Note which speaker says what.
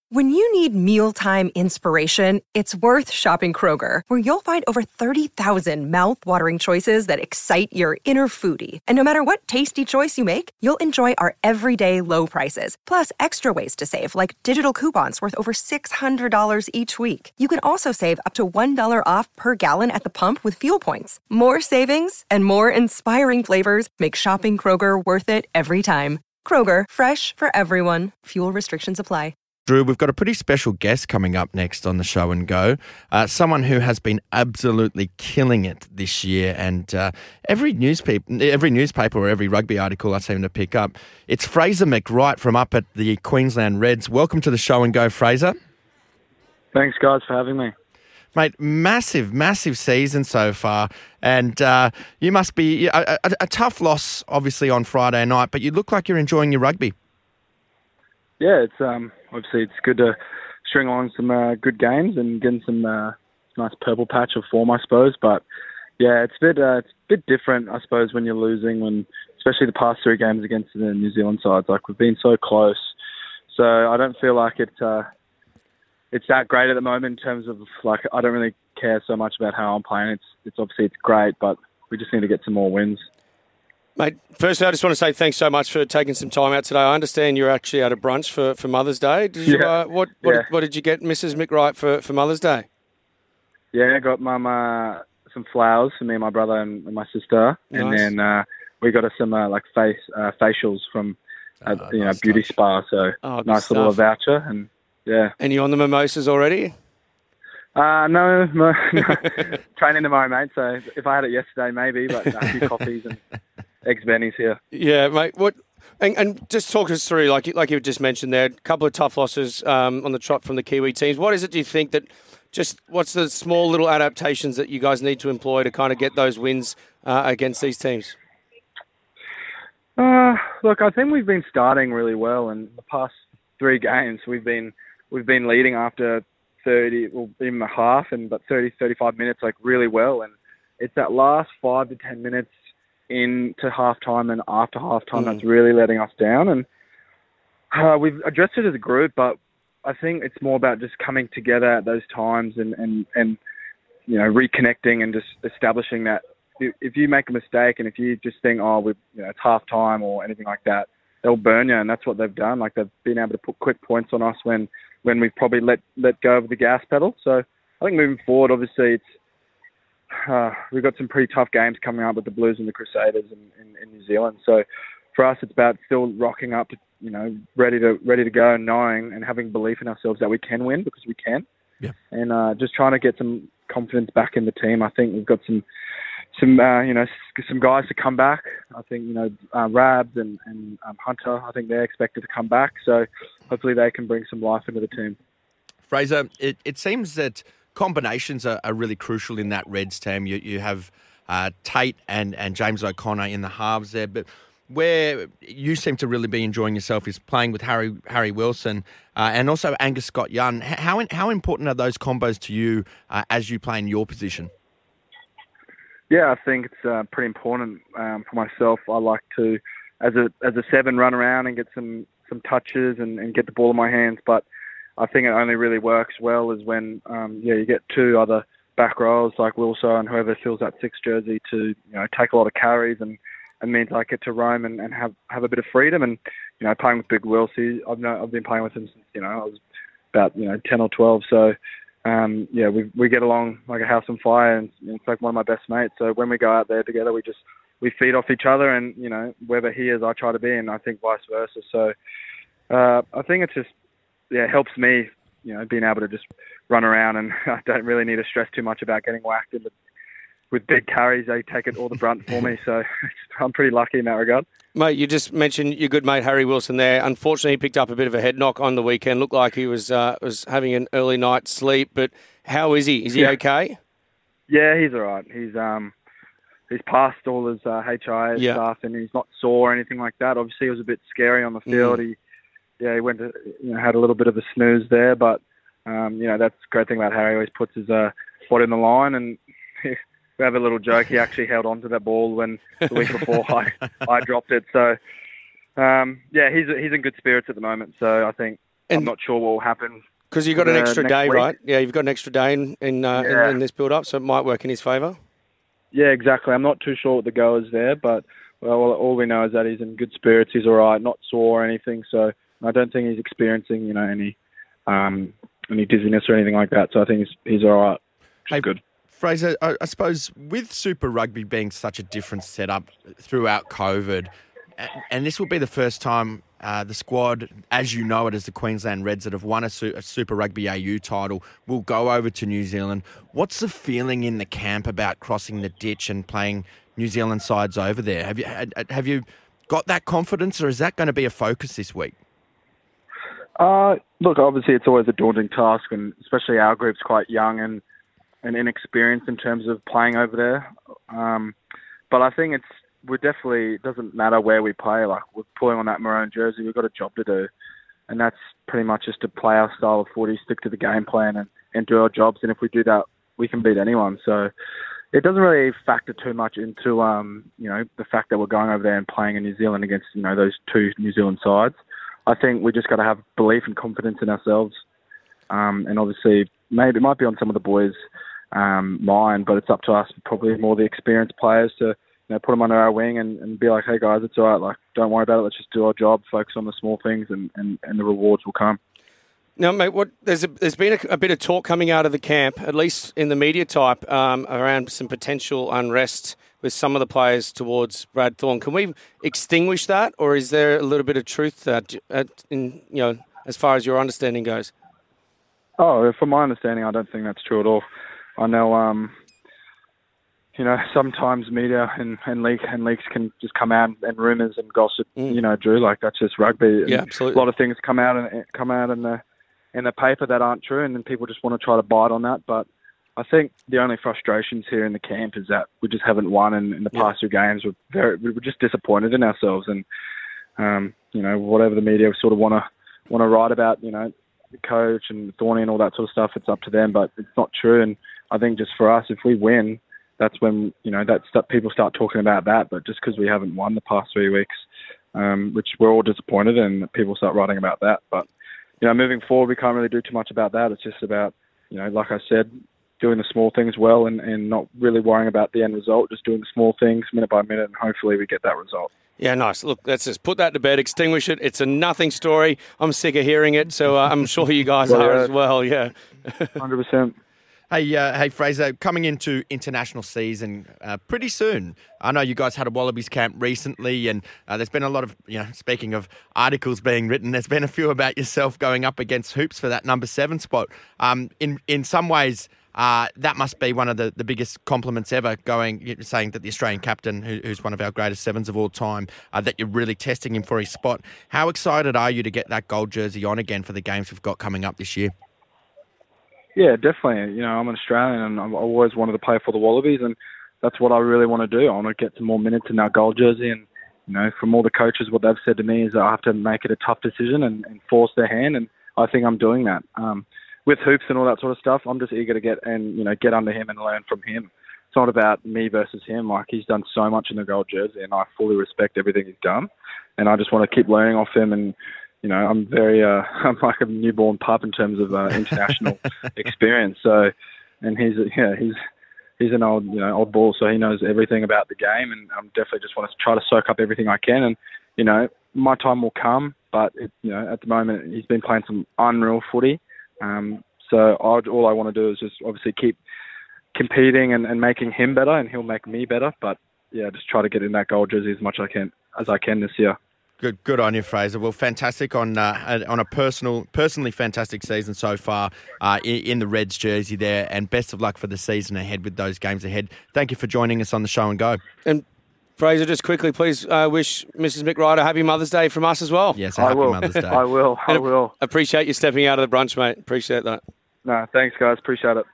Speaker 1: When you need mealtime inspiration, it's worth shopping Kroger, where you'll find over 30,000 mouth-watering choices that excite your inner foodie. And no matter what tasty choice you make, you'll enjoy our everyday low prices, plus extra ways to save, like digital coupons worth over $600 each week. You can also save up to $1 off per gallon at the pump with fuel points. More savings and more inspiring flavors make shopping Kroger worth it every time. Kroger, fresh for everyone. Fuel restrictions apply.
Speaker 2: Drew, we've got a pretty special guest coming up next on the Show and Go. Someone who has been absolutely killing it this year, and every newspaper or every rugby article I seem to pick up, it's Fraser McReight from up at the Queensland Reds. Welcome to the Show and Go, Fraser.
Speaker 3: Thanks, guys, for having me.
Speaker 2: Mate, massive season so far, and you must be a tough loss, obviously, on Friday night, but you look like you're enjoying your rugby.
Speaker 3: Yeah, it's obviously it's good to string along some good games and getting some nice purple patch of form, I suppose. But yeah, it's a bit different, I suppose, when you're losing, especially the past three games against the New Zealand sides. Like, we've been so close, so I don't feel like it's that great at the moment in terms of, like, I don't really care so much about how I'm playing. It's obviously it's great, but we just need to get some more wins.
Speaker 4: Mate, firstly, I just want to say thanks so much for taking some time out today. I understand you're actually at a brunch for Mother's Day. Did you, what did you get Mrs. McReight for Mother's Day?
Speaker 3: Yeah, I got Mum some flowers for me and my brother and my sister. Nice. And then we got her some facials from beauty spa. So nice little voucher. And yeah.
Speaker 4: And you on the mimosas already?
Speaker 3: No. Training tomorrow, mate. So if I had it yesterday, maybe, but a few coffees and eggs bennies here.
Speaker 4: Yeah, mate. What? And just talk us through, like you just mentioned there, a couple of tough losses on the trot from the Kiwi teams. What is it, do you think, what's the small little adaptations that you guys need to employ to kind of get those wins against these teams?
Speaker 3: Look, I think we've been starting really well, and the past three games we've been leading after 30, well, even a half, but 30, 35 minutes, like, really well. And it's that last 5 to 10 minutes into halftime and after halftime that's really letting us down. And we've addressed it as a group, but I think it's more about just coming together at those times and reconnecting and just establishing that if you make a mistake and if you just think, it's halftime or anything like that, they'll burn you. And that's what they've done. Like, they've been able to put quick points on us when we've probably let go of the gas pedal. So I think moving forward, obviously, it's we've got some pretty tough games coming up with the Blues and the Crusaders in New Zealand. So for us, it's about still rocking up, ready to go, and knowing and having belief in ourselves that we can win, because we can. Yeah. And just trying to get some confidence back in the team. I think we've got some guys to come back. I think Rabs and Hunter, I think they're expected to come back. So hopefully they can bring some life into the team.
Speaker 2: Fraser, it seems that combinations are really crucial in that Reds team. You have Tate and James O'Connor in the halves there, but where you seem to really be enjoying yourself is playing with Harry Wilson and also Angus Scott-Young. How important are those combos to you as you play in your position?
Speaker 3: Yeah, I think it's pretty important for myself. I like to, as a seven, run around and get some touches and get the ball in my hands, but I think it only really works well is when you get two other back rows like Wilson and whoever fills that 6 jersey to take a lot of carries and means I get to roam and have a bit of freedom. And playing with Big Wilsey, I've been playing with him since I was about 10 or 12. So we get along like a house on fire, and it's like one of my best mates. So when we go out there together, we feed off each other, and wherever he is, I try to be, and I think vice versa. So I think it's just helps me, being able to just run around, and I don't really need to stress too much about getting whacked with big carries. They take it all the brunt for me, so I'm pretty lucky in that regard.
Speaker 4: Mate, you just mentioned your good mate Harry Wilson there. Unfortunately, he picked up a bit of a head knock on the weekend. Looked like he was having an early night's sleep, but how is he? Is he okay? Yeah,
Speaker 3: he's all right. He's passed all his HIA stuff, and he's not sore or anything like that. Obviously, it was a bit scary on the field. He went to, had a little bit of a snooze there, but that's the great thing about Harry. He always puts his foot in the line, and we have a little joke. He actually held on to that ball when the week before I dropped it. So, he's in good spirits at the moment. So I think I'm not sure what will happen.
Speaker 4: Because you've got an extra day,
Speaker 3: week.
Speaker 4: right? Yeah, you've got an extra day in this build-up, so it might work in his favour.
Speaker 3: Yeah, exactly. I'm not too sure what the go is there, but all we know is that he's in good spirits. He's all right, not sore or anything. So I don't think he's experiencing, any dizziness or anything like that. So I think he's all right. Which is good.
Speaker 2: Fraser, I suppose with Super Rugby being such a different setup throughout COVID, and this will be the first time the squad, as you know it as the Queensland Reds that have won a Super Rugby AU title, will go over to New Zealand. What's the feeling in the camp about crossing the ditch and playing New Zealand sides over there? Have you got that confidence, or is that going to be a focus this week?
Speaker 3: Look, obviously it's always a daunting task, and especially our group's quite young and inexperienced in terms of playing over there. But I think it doesn't matter where we play. Like, we're pulling on that maroon jersey, we've got a job to do. And that's pretty much just to play our style of footy, stick to the game plan and do our jobs. And if we do that, we can beat anyone. So it doesn't really factor too much into, the fact that we're going over there and playing in New Zealand against, those two New Zealand sides. I think we just got to have belief and confidence in ourselves. And obviously, maybe it might be on some of the boys' mind, but it's up to us, probably more the experienced players, to put them under our wing and be like, hey guys, it's all right. Like, don't worry about it. Let's just do our job, focus on the small things, and the rewards will come.
Speaker 4: Now, mate, there's been a bit of talk coming out of the camp, at least in the media type, around some potential unrest with some of the players towards Brad Thorn. Can we extinguish that, or is there a little bit of truth that, as far as your understanding goes?
Speaker 3: Oh, from my understanding, I don't think that's true at all. I know, sometimes media and leaks can just come out and rumours and gossip. Drew, like, that's just rugby.
Speaker 4: Yeah, absolutely.
Speaker 3: A lot of things come out in the paper that aren't true, and then people just want to try to bite on that. But I think the only frustrations here in the camp is that we just haven't won in the past two games. We're just disappointed in ourselves, and whatever the media sort of want to write about, the coach and Thorny and all that sort of stuff, it's up to them. But it's not true, and I think just for us, if we win, that's when people start talking about that. But just because we haven't won the past 3 weeks, which we're all disappointed, and people start writing about that. But moving forward, we can't really do too much about that. It's just about, like I said, doing the small things well and not really worrying about the end result, just doing the small things minute by minute, and hopefully we get that result.
Speaker 4: Yeah, nice. Look, let's just put that to bed, extinguish it. It's a nothing story. I'm sick of hearing it, so I'm sure you guys are as well, yeah.
Speaker 3: 100%.
Speaker 2: Hey, Fraser, coming into international season pretty soon. I know you guys had a Wallabies camp recently, and there's been a lot of, speaking of articles being written, there's been a few about yourself going up against Hoops for that number 7 spot. In some ways, that must be one of the biggest compliments ever, saying that the Australian captain, who's one of our greatest sevens of all time, that you're really testing him for his spot. How excited are you to get that gold jersey on again for the games we've got coming up this year?
Speaker 3: Yeah, definitely. I'm an Australian, and I've always wanted to play for the Wallabies, and that's what I really want to do. I want to get some more minutes in our gold jersey, and from all the coaches, what they've said to me is that I have to make it a tough decision and force their hand, and I think I'm doing that. With Hoops and all that sort of stuff, I'm just eager to get under him and learn from him. It's not about me versus him. Like, he's done so much in the gold jersey, and I fully respect everything he's done, and I just want to keep learning off him. And I'm very, I'm like a newborn pup in terms of international experience. So, and he's an old ball, so he knows everything about the game, and I'm definitely just want to try to soak up everything I can. And my time will come, but at the moment he's been playing some unreal footy. So all I want to do is just obviously keep competing and making him better, and he'll make me better. But yeah, just try to get in that gold jersey as much as I can this year.
Speaker 2: Good on you, Fraser. Well, fantastic on a personally fantastic season so far in the Reds jersey there, and best of luck for the season ahead with those games ahead. Thank you for joining us on the Show and Go. And
Speaker 4: Fraser, just quickly, please wish Mrs. McRyder happy Mother's Day from us as well.
Speaker 2: Yes, happy Mother's Day.
Speaker 3: I will.
Speaker 4: Appreciate you stepping out of the brunch, mate. Appreciate that.
Speaker 3: No, thanks, guys. Appreciate it.